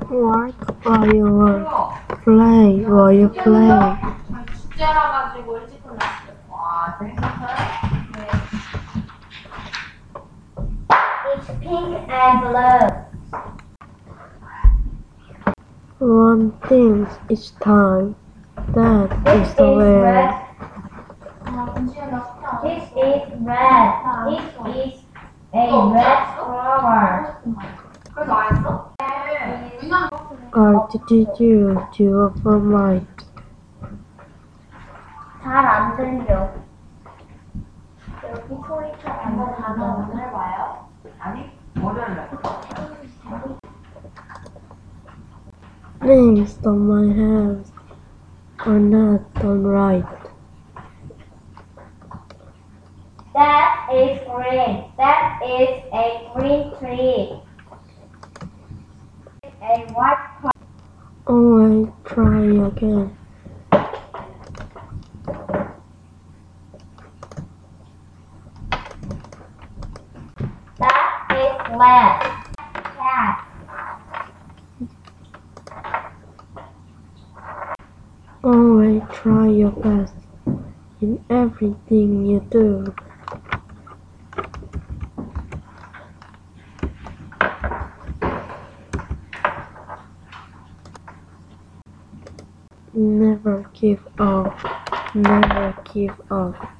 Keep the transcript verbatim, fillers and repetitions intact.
Work while you work. Play while you play. 축제라 가지고 일찍 끝났어요. 와, 재밌었어요? 네. It's pink and blue. One thing each time. That This is the is way. red. 아, 김치는 나 숙제 안 This 했어. is red. This is a red flower. 그래서 안 했어? 네. 왜냐면 Or did you do a for mine? 잘 안 들려. 여기 소리 잘 안 단어 단어 들려. 오늘 봐요? 아니, 월요일날. Things on my hands are not done right. That is green. That is a green tree. A white plant. Always try again. That is red. Cat. Always try your best in everything you do. Never give up. Never give up.